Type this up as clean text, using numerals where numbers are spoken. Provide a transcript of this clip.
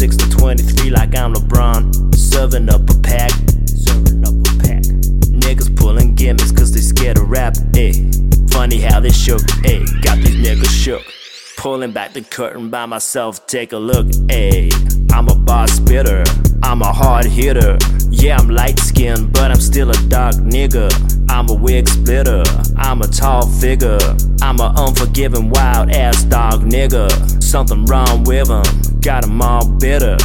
26 to 23 like I'm LeBron. Serving up a pack. Niggas pulling gimmicks cause they scared of rap, ayy. Funny how they shook, ayy. Got these niggas shook. Pulling back the curtain by myself, take a look, ayy. I'm a bar spitter, I'm a hard hitter. Yeah, I'm light skinned, but I'm still a dark nigga. I'm a wig splitter, I'm a tall figure. I'm a unforgiving, wild ass dog nigga. Something wrong with him, got him all bitter.